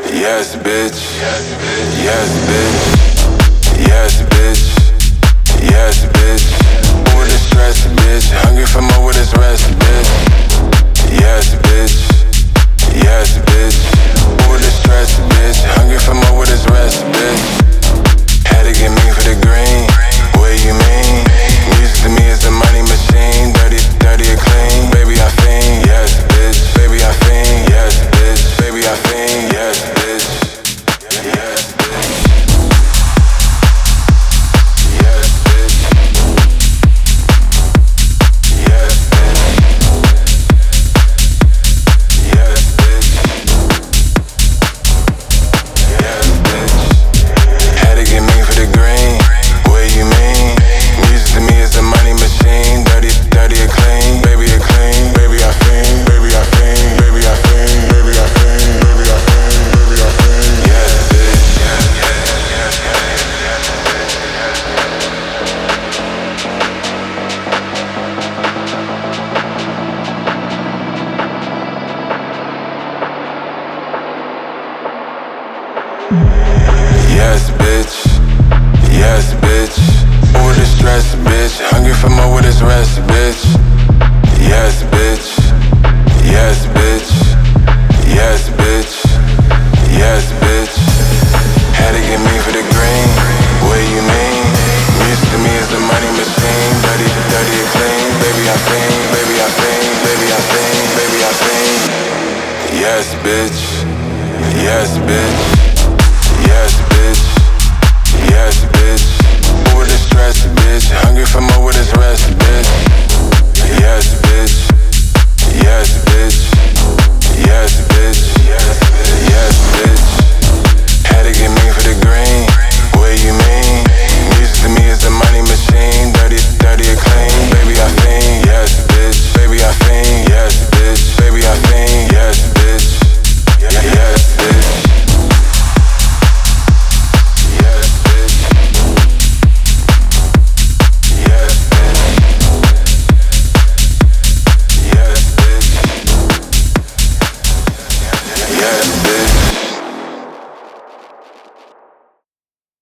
Yes, bitch. Yes, bitch. Yes, bitch. Yes, bitch. With the stress, bitch. Hungry for more with this rest, bitch. Yes, bitch. Yes, bitch. With the stress, bitch. Hungry for more with this rest, bitch. Had to get me for the green. What you mean? Music to me is a money machine. Dirty, dirty or clean. Baby, I fiend. Yes, bitch. Baby, I fiend. Yes, bitch. Baby, I fiend. Yes, bitch. Yes, bitch. Yes, bitch. Yes, bitch. Yes, bitch. Yes, bitch. Had to get me for the green. What you mean? Music to me is a money machine. Dirty, dirty or clean. Baby, or clean. Baby, I fiend. Baby, I fiend. Baby, I fiend. Baby, I fiend. Baby, I fiend. Baby, I fiend. Yes, bitch. Yes, bitch. Yes, bitch. With the stress, bitch. Hungry for more with this rest, bitch. Yes, bitch. Yes, bitch. Yes, bitch. Yes, bitch. Had to get me for the green. What you mean? Music to me is a money machine. Dirty, dirty or clean. Baby, I fiend. Baby, I fiend. Baby, I fiend. Baby, I fiend. Yes, bitch. Yes, bitch. Yes, bitch. Yes, bitch. With the stress, bitch. Hungry for more.